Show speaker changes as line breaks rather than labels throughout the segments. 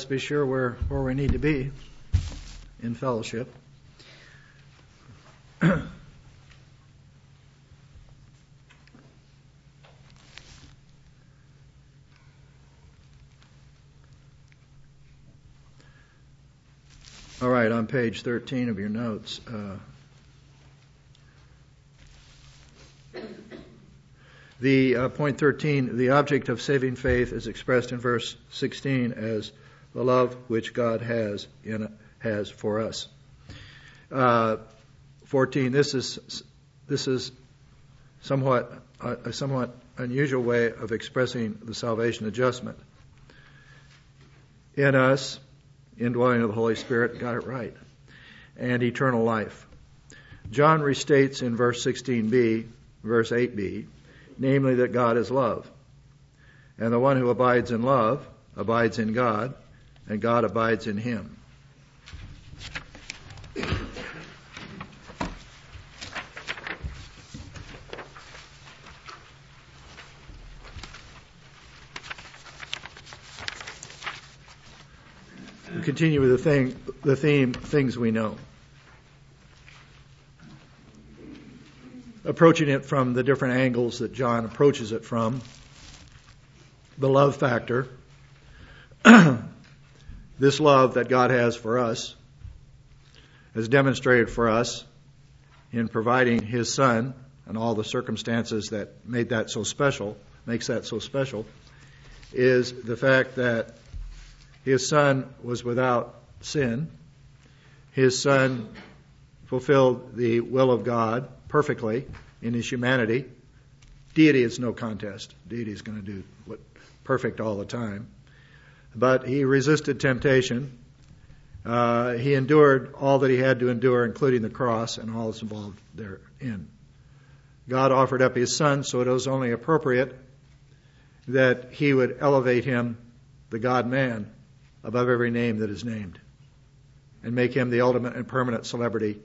be sure we're where we need to be in fellowship. All right, on page 13 of your notes. The point 13, the object of saving faith is expressed in verse 16 as the love which God has for us. 14, this is somewhat a somewhat unusual way of expressing the salvation adjustment. In us, indwelling of the Holy Spirit, got it right, and eternal life. John restates in verse 16b, verse 8b, namely that God is love. And the one who abides in love abides in God, and God abides in him. We continue with the theme, things we know. Approaching it from the different angles that John approaches it from. The love factor. This love that God has for us is demonstrated for us in providing His Son and all the circumstances that makes that so special, is the fact that His Son was without sin. His Son fulfilled the will of God perfectly in His humanity. Deity is no contest. Deity is going to do what perfect all the time. But He resisted temptation. He endured all that He had to endure, including the cross and all that's involved therein. God offered up His Son, so it was only appropriate that He would elevate Him, the God-man, above every name that is named, and make Him the ultimate and permanent celebrity.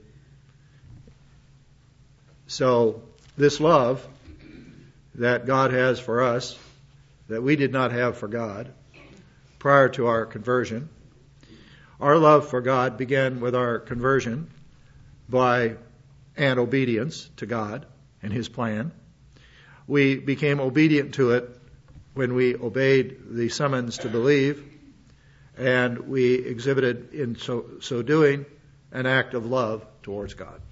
So this love that God has for us, that we did not have for God prior to our conversion, our love for God began with our conversion and obedience to God and His plan. We became obedient to it when we obeyed the summons to believe, and we exhibited in so doing an act of love towards God.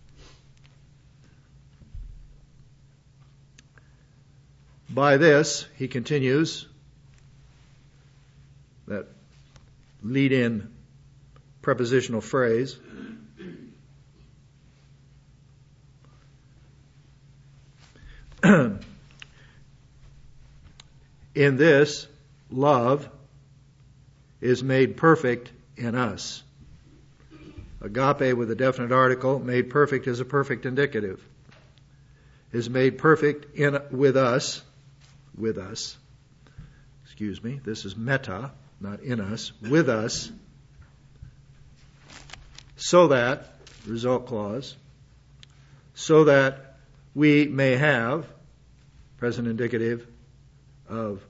By this, he continues, that lead-in prepositional phrase, in this, love is made perfect in us. Agape with a definite article, made perfect is a perfect indicative. Is made perfect with us. This is meta, not in us, with us, so that, result clause, so that we may have, present indicative of,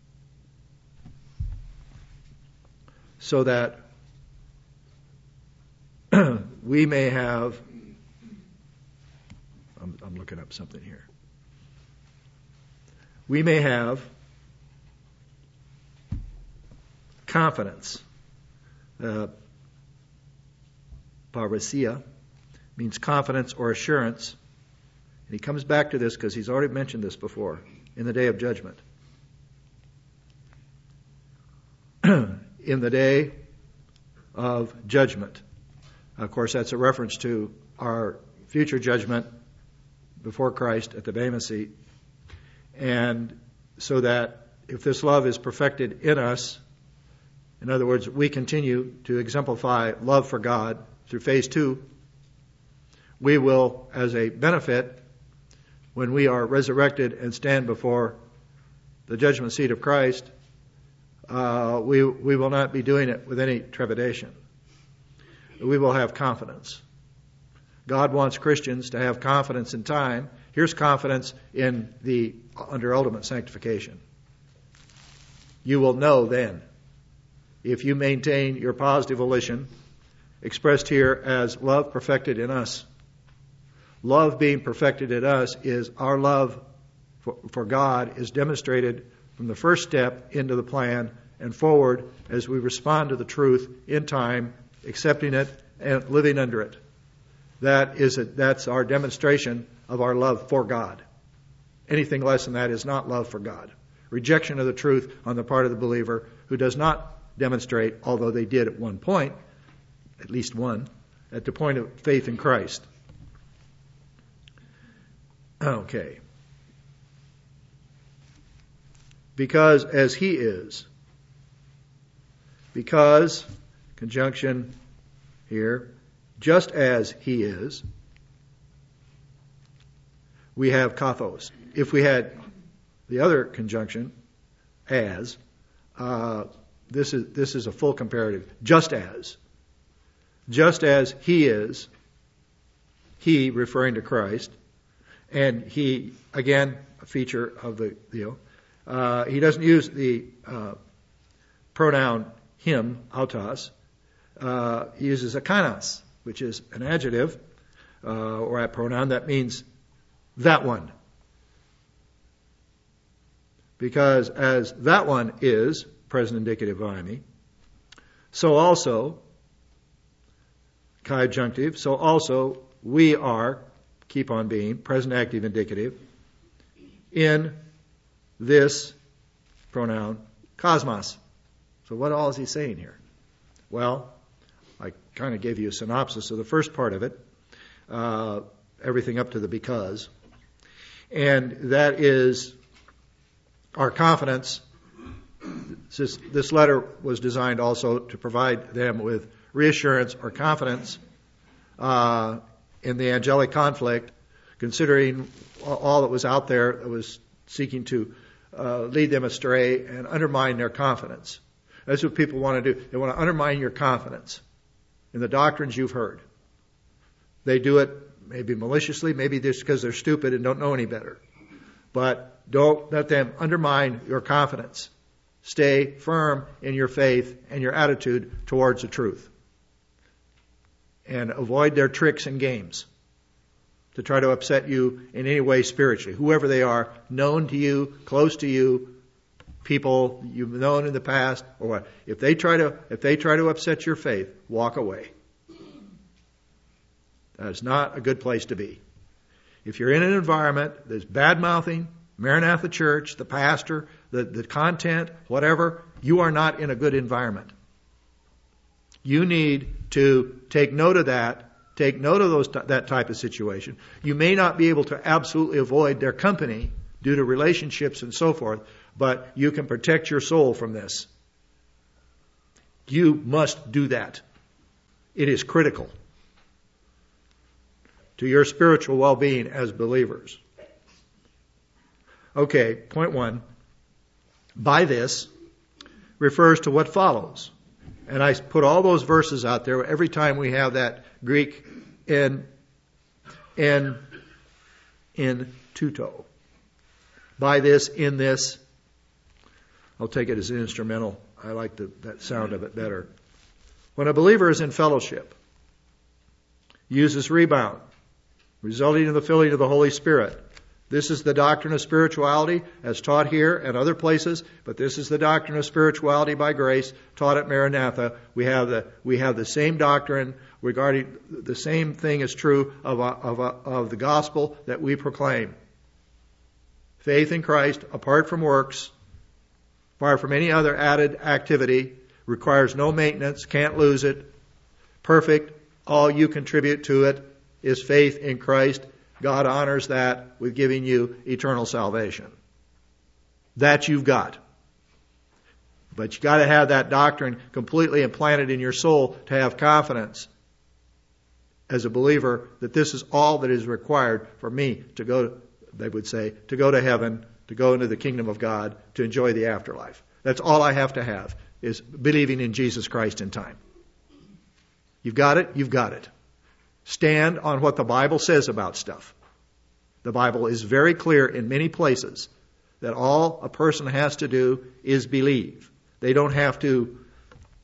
so that we may have, I'm looking up something here. We may have confidence. Parousia means confidence or assurance. And he comes back to this because he's already mentioned this before, in the day of judgment. In the day of judgment. Of course, that's a reference to our future judgment before Christ at the Bema seat. And so that if this love is perfected in us, in other words, we continue to exemplify love for God through phase 2, we will, as a benefit, when we are resurrected and stand before the judgment seat of Christ, we will not be doing it with any trepidation. We will have confidence. God wants Christians to have confidence in time. Here's confidence under ultimate sanctification. You will know then if you maintain your positive volition, expressed here as love perfected in us. Love being perfected in us is our love for God is demonstrated from the first step into the plan and forward as we respond to the truth in time, accepting it and living under it. That's our demonstration of our love for God. Anything less than that is not love for God. Rejection of the truth on the part of the believer who does not demonstrate, although they did at one point, at least one, at the point of faith in Christ. Okay. Because as he is, because, conjunction here, just as he is, we have kathos. If we had the other conjunction, as, this is a full comparative. Just as he is, he referring to Christ, and he, again, a feature of the deal. He doesn't use the pronoun him, autos. He uses akanos, which is an adjective or a pronoun that means that one. Because as that one is, present indicative of so also, conjunctive, so also we are, keep on being, present active indicative, in this pronoun, cosmos. So what all is he saying here? Well, I kind of gave you a synopsis of the first part of it, everything up to the because. And that is our confidence. This letter was designed also to provide them with reassurance or confidence in the angelic conflict, considering all that was out there that was seeking to lead them astray and undermine their confidence. That's what people want to do. They want to undermine your confidence in the doctrines you've heard. They do it maybe maliciously, maybe just because they're stupid and don't know any better. But don't let them undermine your confidence. Stay firm in your faith and your attitude towards the truth. And avoid their tricks and games to try to upset you in any way spiritually. Whoever they are, known to you, close to you, people you've known in the past, or what. If they try to upset your faith, walk away. That is not a good place to be. If you're in an environment that's bad-mouthing, Maranatha Church, the pastor, the content, whatever, you are not in a good environment. You need to take note of that. Take note of that type of situation. You may not be able to absolutely avoid their company due to relationships and so forth, but you can protect your soul from this. You must do that. It is critical to your spiritual well-being as believers. Okay, point 1. By this refers to what follows. And I put all those verses out there every time we have that Greek in tuto. By this, in this. I'll take it as an instrumental. I like that sound of it better. When a believer is in fellowship, uses rebound, resulting in the filling of the Holy Spirit. This is the doctrine of spirituality as taught here and other places, but this is the doctrine of spirituality by grace taught at Maranatha. We have the same doctrine regarding the same thing is true of the gospel that we proclaim. Faith in Christ, apart from works, apart from any other added activity, requires no maintenance, can't lose it, perfect. All you contribute to it is faith in Christ. God honors that with giving you eternal salvation. That you've got. But you've got to have that doctrine completely implanted in your soul to have confidence as a believer that this is all that is required for me to go, they would say, to go to heaven, to go into the kingdom of God, to enjoy the afterlife. That's all I have to have, is believing in Jesus Christ in time. You've got it? You've got it. Stand on what the Bible says about stuff. The Bible is very clear in many places that all a person has to do is believe. They don't have to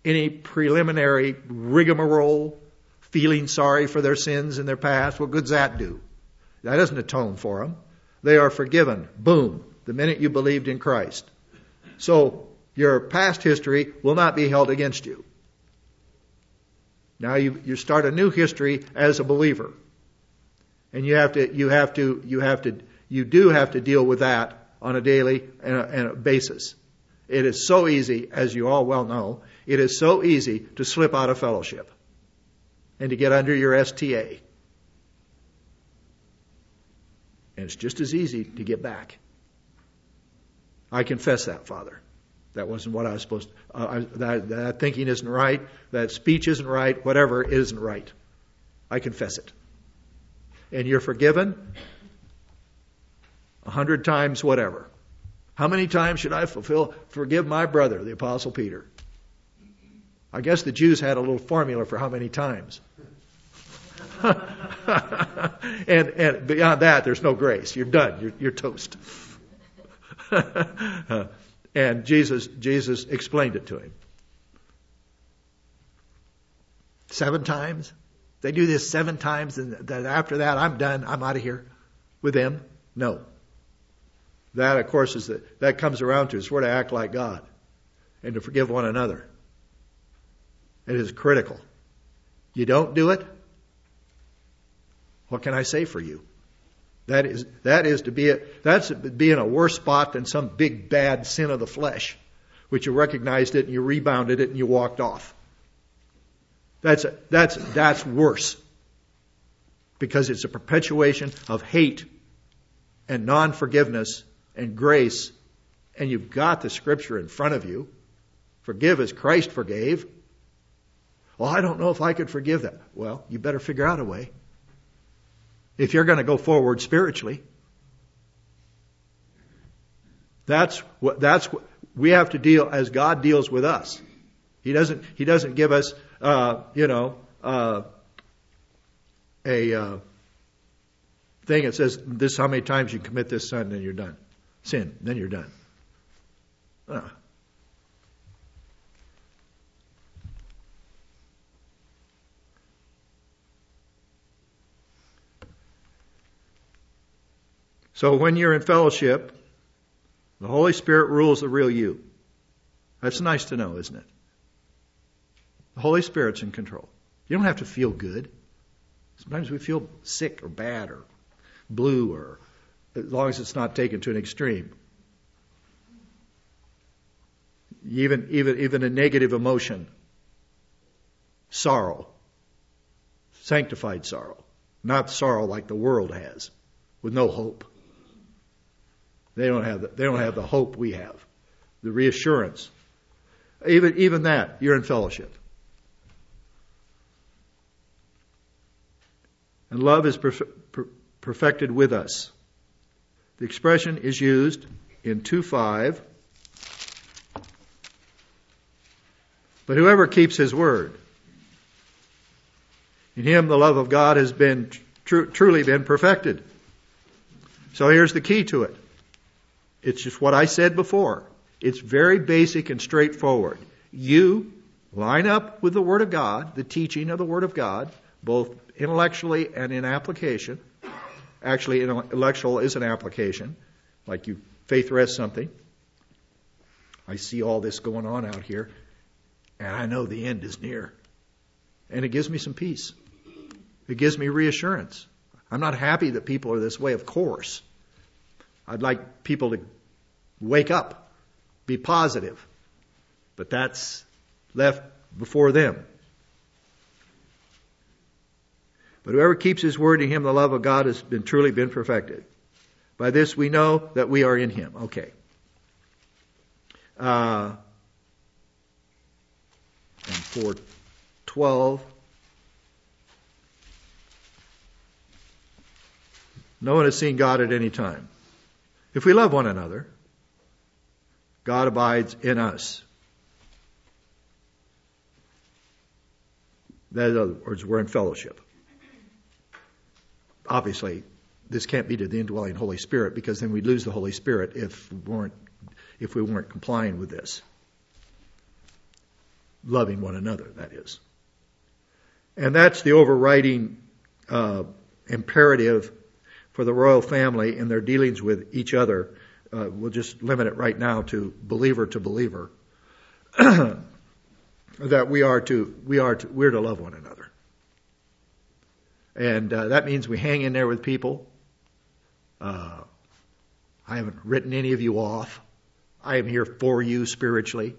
any preliminary rigmarole, feeling sorry for their sins in their past. What good's that do? That doesn't atone for them. They are forgiven. Boom. The minute you believed in Christ. So your past history will not be held against you. Now you start a new history as a believer. And you do have to deal with that on a daily and a basis. It is so easy, as you all well know, it is so easy to slip out of fellowship and to get under your STA. And it's just as easy to get back. I confess that, Father. That wasn't what I was supposed to. That thinking isn't right. That speech isn't right. Whatever isn't right. I confess it. And you're forgiven 100 times whatever. How many times should I forgive my brother, the Apostle Peter? I guess the Jews had a little formula for how many times. and beyond that, there's no grace. You're done. You're toast. And Jesus explained it to him. 7 times? They do this 7 times, and then after that, I'm done. I'm out of here with them. No. That, of course, that comes around to is we're to act like God and to forgive one another. It is critical. You don't do it, what can I say for you? That's to be in a worse spot than some big bad sin of the flesh, which you recognized it and you rebounded it and you walked off. That's worse, because it's a perpetuation of hate and non-forgiveness and grace, and you've got the Scripture in front of you. Forgive as Christ forgave. Well, I don't know if I could forgive that. Well, you better figure out a way. If you're going to go forward spiritually, that's what we have to deal as God deals with us. He doesn't give us a thing that says this is how many times you commit this sin, then you're done. Sin, then you're done. So when you're in fellowship, the Holy Spirit rules the real you. That's nice to know, isn't it? The Holy Spirit's in control. You don't have to feel good. Sometimes we feel sick or bad or blue, or as long as it's not taken to an extreme. Even a negative emotion. Sorrow. Sanctified sorrow. Not sorrow like the world has, with no hope. They don't have the hope we have, the reassurance. Even that, you're in fellowship. And love is perfected with us. The expression is used in 2:5. But whoever keeps his word, in him the love of God has been truly been perfected. So here's the key to it. It's just what I said before. It's very basic and straightforward. You line up with the Word of God, the teaching of the Word of God, both intellectually and in application. Actually, intellectual is an application. Like you faith rests something. I see all this going on out here, and I know the end is near. And it gives me some peace. It gives me reassurance. I'm not happy that people are this way, of course. I'd like people to wake up, be positive. But that's left before them. But whoever keeps his word, in him the love of God has truly been perfected. By this we know that we are in him. Okay. And 4:12. No one has seen God at any time. If we love one another, God abides in us. In other words, we're in fellowship. Obviously, this can't be to the indwelling Holy Spirit, because then we'd lose the Holy Spirit if we weren't complying with this. loving one another, that is. And that's the overriding imperative for the royal family in their dealings with each other. We'll just limit it right now to believer, that we're to love one another. And that means we hang in there with people. I haven't written any of you off. I am here for you spiritually.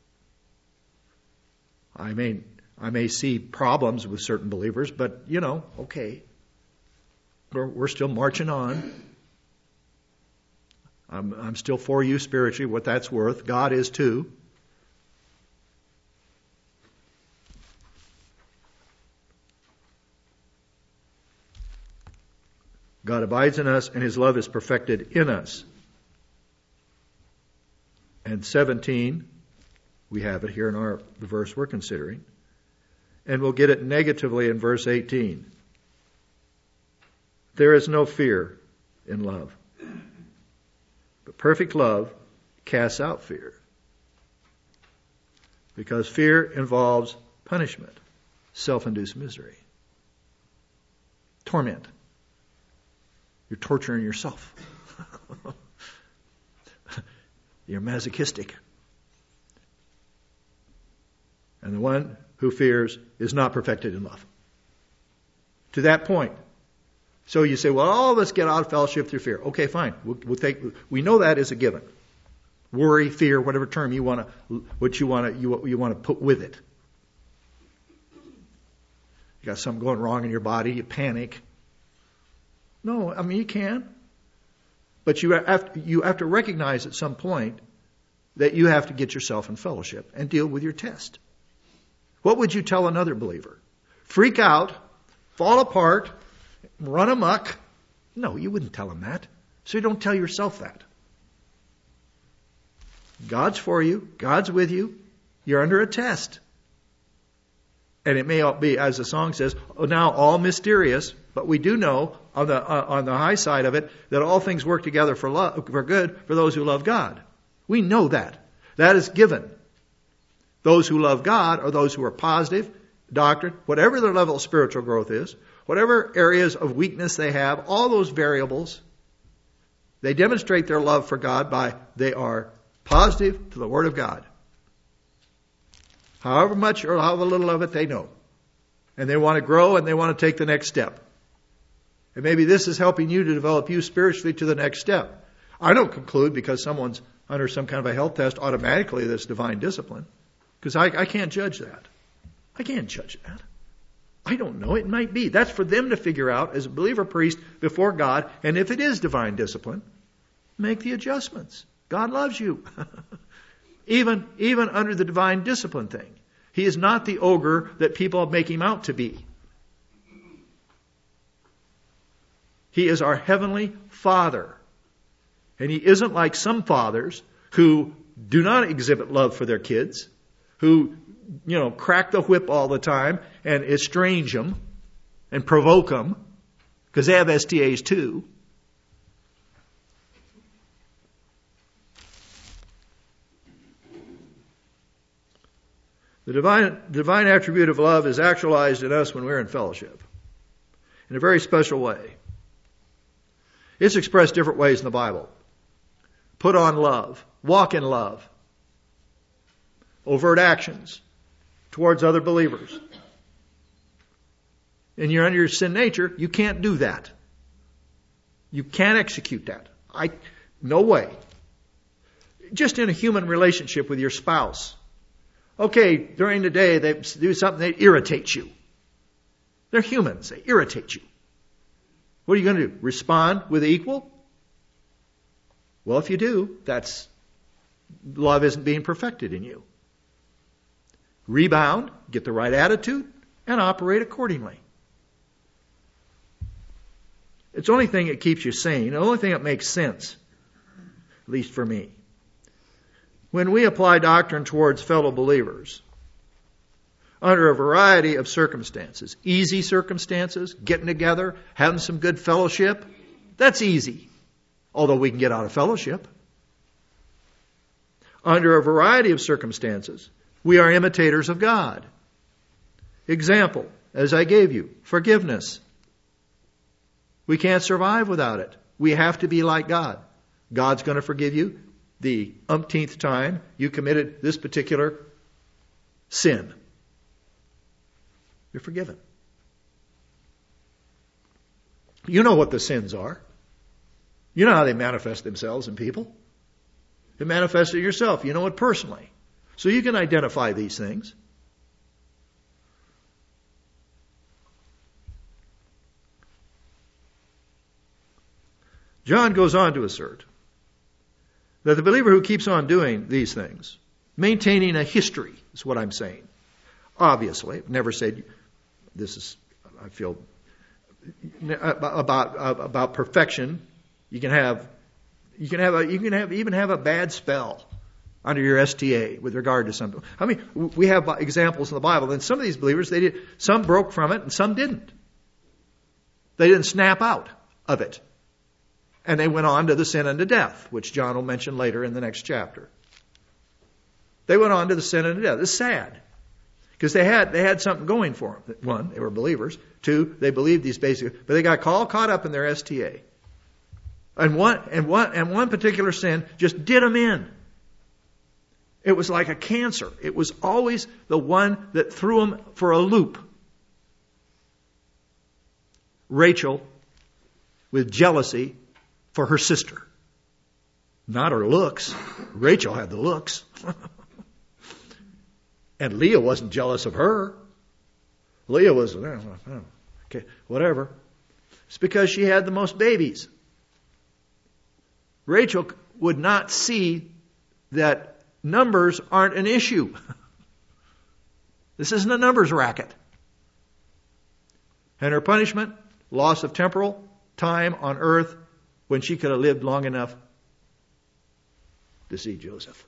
I may see problems with certain believers, but okay. We're still marching on. I'm still for you spiritually, what that's worth. God is too. God abides in us, and His love is perfected in us. And 17, we have it here in the verse we're considering. And we'll get it negatively in verse 18. There is no fear in love. But perfect love casts out fear. Because fear involves punishment, self-induced misery, torment. You're torturing yourself. You're masochistic. And the one who fears is not perfected in love. To that point. So you say, well, all of us get out of fellowship through fear. Okay, fine. We know that is a given. Worry, fear, whatever term you want to put with it. You got something going wrong in your body, you panic. No, you can. But you have to recognize at some point that you have to get yourself in fellowship and deal with your test. What would you tell another believer? Freak out, fall apart, run amok? No, you wouldn't tell him that. So you don't tell yourself that. God's for you. God's with you. You're under a test. And it may be, as the song says, now all mysterious, but we do know on the high side of it that all things work together for good for those who love God. We know that. That is given. Those who love God are those who are positive, doctrine, whatever their level of spiritual growth is, whatever areas of weakness they have, all those variables, they demonstrate their love for God by they are positive to the Word of God. However much or however little of it they know. And they want to grow and they want to take the next step. And maybe this is helping you to develop you spiritually to the next step. I don't conclude because someone's under some kind of a health test automatically that's divine discipline. Because I can't judge that. I can't judge that. I don't know. It might be. That's for them to figure out as a believer priest before God. And if it is divine discipline, make the adjustments. God loves you. Even under the divine discipline thing. He is not the ogre that people make him out to be. He is our heavenly Father. And He isn't like some fathers who do not exhibit love for their kids, who, crack the whip all the time and estrange them and provoke them because they have STAs too. The divine attribute of love is actualized in us when we're in fellowship in a very special way. It's expressed different ways in the Bible. Put on love. Walk in love. Overt actions towards other believers. And you're under your sin nature, you can't do that. You can't execute that. No way. Just in a human relationship with your spouse. Okay, during the day they do something that irritates you. They're humans. They irritate you. What are you going to do? Respond with equal? Well, if you do, love isn't being perfected in you. Rebound, get the right attitude, and operate accordingly. It's the only thing that keeps you sane, the only thing that makes sense, at least for me. When we apply doctrine towards fellow believers, under a variety of circumstances, easy circumstances, getting together, having some good fellowship, that's easy, although we can get out of fellowship. Under a variety of circumstances, We are imitators of God. Example, as I gave you, forgiveness. We can't survive without it. We have to be like God. God's going to forgive you the umpteenth time you committed this particular sin. You're forgiven. You know what the sins are. You know how they manifest themselves in people. It manifests in yourself. You know it personally. So you can identify these things. John goes on to assert that the believer who keeps on doing these things, maintaining a history, is what I'm saying. Obviously, I've never said this is, I feel, about perfection. You can even have a bad spell under your STA with regard to something. I mean, we have examples in the Bible. And some of these believers, some broke from it and some didn't. They didn't snap out of it. And they went on to the sin unto death, which John will mention later in the next chapter. They went on to the sin unto death. It's sad. Because they had something going for them. One, they were believers. Two, they believed these basic, but they got all caught up in their STA. And one particular sin just did them in. It was like a cancer. It was always the one that threw them for a loop. Rachel, with jealousy for her sister. Not her looks. Rachel had the looks. And Leah wasn't jealous of her. Leah was, okay, whatever. It's because she had the most babies. Rachel would not see that numbers aren't an issue. This isn't a numbers racket. And her punishment, loss of temporal time on earth when she could have lived long enough to see Joseph.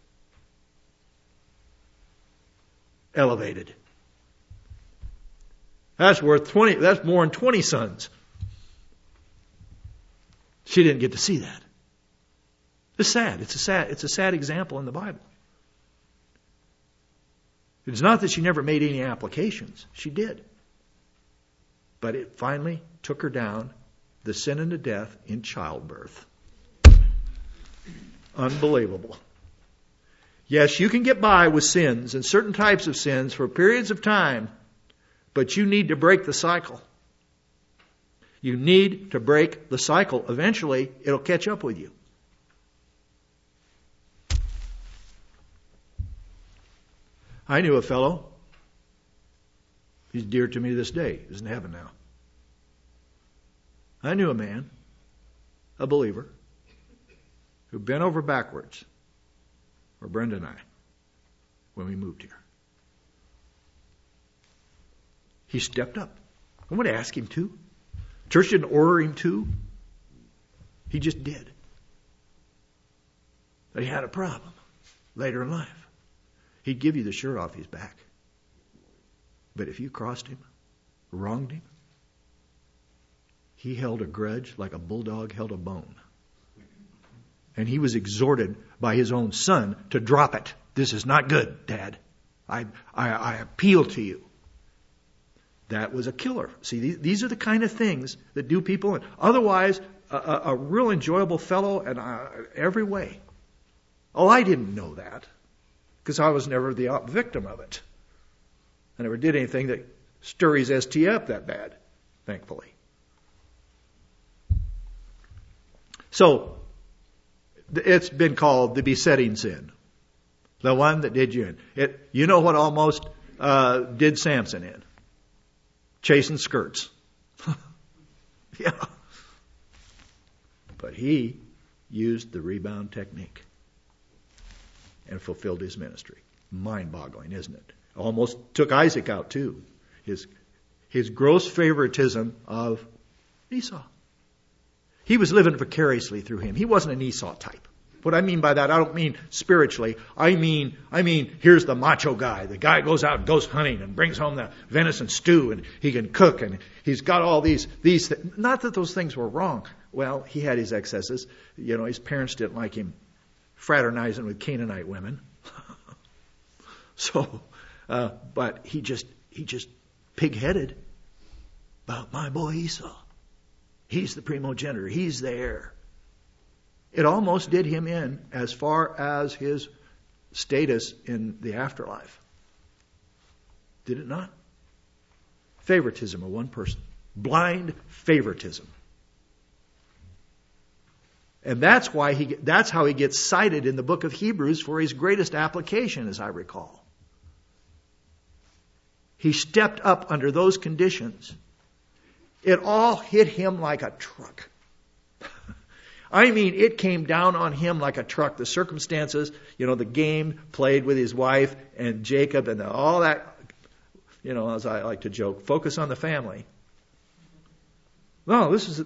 Elevated. That's more than 20 sons. She didn't get to see that. It's sad. It's a sad example in the Bible. It's not that she never made any applications. She did. But it finally took her down the sin unto death in childbirth. Unbelievable. Yes, you can get by with sins and certain types of sins for periods of time, but you need to break the cycle. You need to break the cycle. Eventually, it'll catch up with you. I knew a fellow. He's dear to me this day. He's in heaven now. I knew a man, a believer, who bent over backwards for Brenda and I when we moved here. He stepped up. I wouldn't ask him to. Church didn't order him to. He just did. But he had a problem later in life. He'd give you the shirt off his back. But if you crossed him, wronged him, he held a grudge like a bulldog held a bone. And he was exhorted by his own son to drop it. This is not good, Dad. I appeal to you. That was a killer. See, these are the kind of things that do people in. Otherwise, a real enjoyable fellow in every way. Oh, I didn't know that because I was never the victim of it. I never did anything that stir his ST up that bad, thankfully. So, it's been called the besetting sin. The one that did you in. You know what almost did Samson in? Chasing skirts. Yeah. But he used the rebound technique and fulfilled his ministry. Mind-boggling, isn't it? Almost took Isaac out too. His gross favoritism of Esau. He was living vicariously through him. He wasn't an Esau type. What I mean by that, I don't mean spiritually. I mean, here's the macho guy. The guy goes out and goes hunting and brings home the venison stew and he can cook and he's got all these not that those things were wrong. Well, he had his excesses. You know, his parents didn't like him fraternizing with Canaanite women. So, but he just pig-headed about my boy Esau. He's the primogenitor. He's the heir. It almost did him in as far as his status in the afterlife. Did it not? Favoritism of one person. Blind favoritism. And that's how he gets cited in the book of Hebrews for his greatest application, as I recall. He stepped up under those conditions. It all hit him like a truck. I mean, it came down on him like a truck. The circumstances, the game played with his wife and Jacob and all that, as I like to joke, focus on the family. No, these are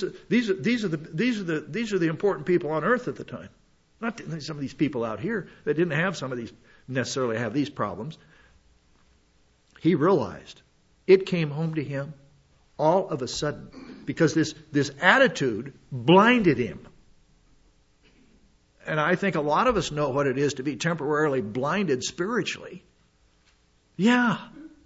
the important people on earth at the time. Not some of these people out here that didn't have necessarily have these problems. He realized it came home to him all of a sudden because this attitude blinded him. And I think a lot of us know what it is to be temporarily blinded spiritually. Yeah.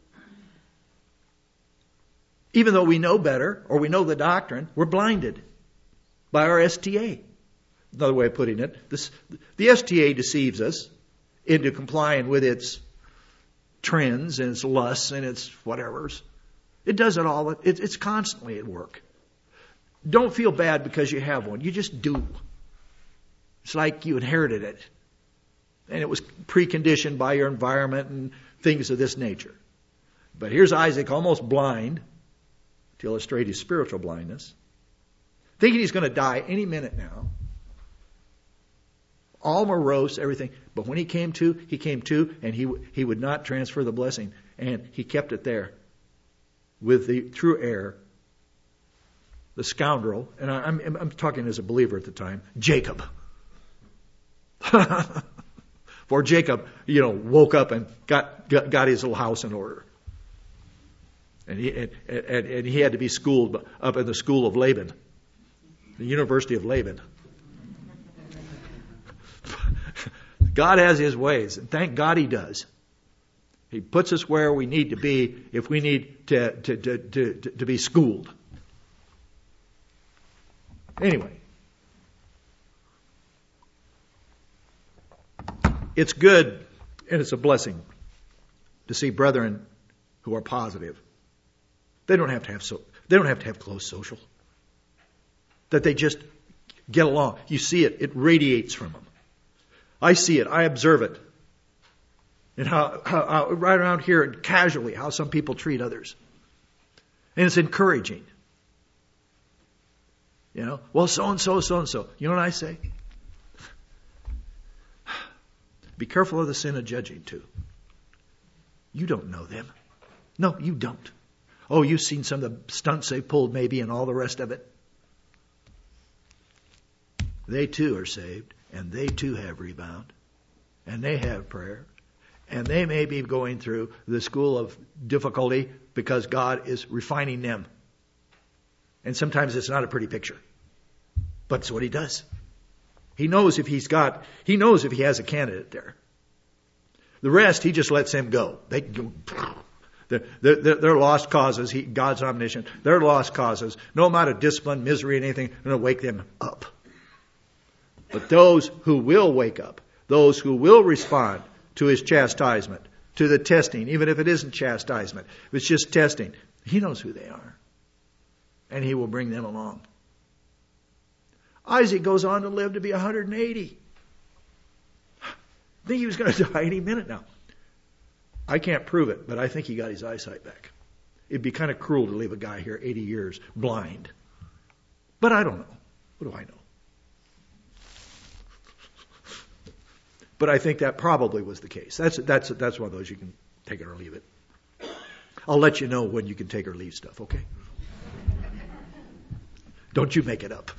Even though we know better or we know the doctrine, we're blinded by our STA. Another way of putting it, the STA deceives us into complying with its trends and its lusts and its whatevers. It does it all. It's constantly at work. Don't feel bad because you have one. You just do. It's like you inherited it. And it was preconditioned by your environment and things of this nature. But here's Isaac almost blind, to illustrate his spiritual blindness, thinking he's going to die any minute now. All morose, everything. But when he came to, and he would not transfer the blessing. And he kept it there with the true heir, the scoundrel, and I'm talking as a believer at the time, Jacob. For Jacob, woke up and got his little house in order. And he had to be schooled up in the school of Laban, the University of Laban. God has his ways, and thank God he does. He puts us where we need to be if we need to be schooled. Anyway, it's good and it's a blessing to see brethren who are positive. They don't have to have close social. That they just get along. You see it. It radiates from them. I see it. I observe it. And how right around here, casually, how some people treat others. And it's encouraging. Well, so-and-so, so-and-so. You know what I say? Be careful of the sin of judging, too. You don't know them. No, you don't. Oh, you've seen some of the stunts they pulled maybe and all the rest of it. They too are saved, and they too have rebound, and they have prayer, and they may be going through the school of difficulty because God is refining them. And sometimes it's not a pretty picture, but it's what he does. He knows if he has a candidate there. The rest, he just lets them go. They're lost causes. God's omniscient. They're lost causes. No amount of discipline, misery, anything, going to wake them up. But those who will wake up, those who will respond to his chastisement, to the testing, even if it isn't chastisement, if it's just testing, he knows who they are. And he will bring them along. Isaac goes on to live to be 180. I think he was going to die any minute now. I can't prove it, but I think he got his eyesight back. It'd be kind of cruel to leave a guy here 80 years blind. But I don't know. What do I know? But I think that probably was the case. That's one of those you can take it or leave it. I'll let you know when you can take or leave stuff, okay? Don't you make it up.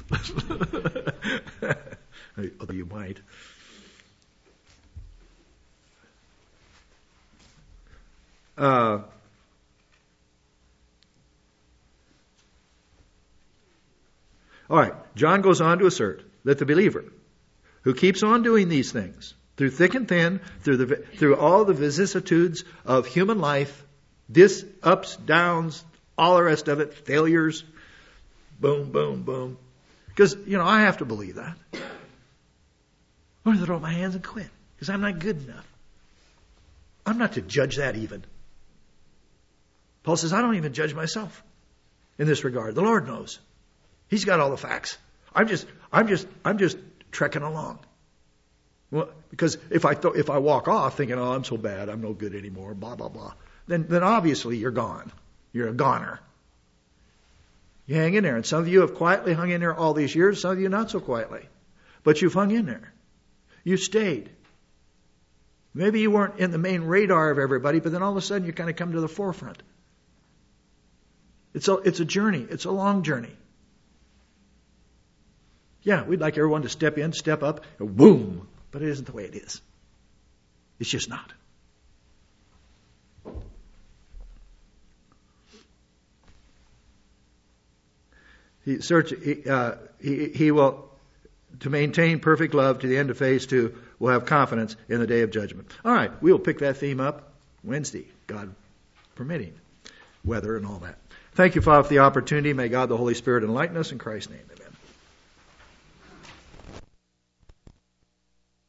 Although you might. All right. John goes on to assert that the believer who keeps on doing these things Through thick and thin, through all the vicissitudes of human life, ups, downs, all the rest of it, failures, boom, boom, boom. Because, I have to believe that. I'm going to throw up my hands and quit because I'm not good enough. I'm not to judge that even. Paul says, I don't even judge myself in this regard. The Lord knows. He's got all the facts. I'm just trekking along. Well, because if I walk off thinking, I'm so bad, I'm no good anymore, blah, blah, blah, then obviously you're gone. You're a goner. You hang in there. And some of you have quietly hung in there all these years, some of you not so quietly. But you've hung in there. You stayed. Maybe you weren't in the main radar of everybody, but then all of a sudden you kind of come to the forefront. It's a journey. It's a long journey. Yeah, we'd like everyone to step in, step up, and boom. But it isn't the way it is. It's just not. He will, to maintain perfect love to the end of phase 2, will have confidence in the day of judgment. All right, we'll pick that theme up Wednesday, God permitting, weather and all that. Thank you, Father, for the opportunity. May God the Holy Spirit enlighten us in Christ's name. Amen.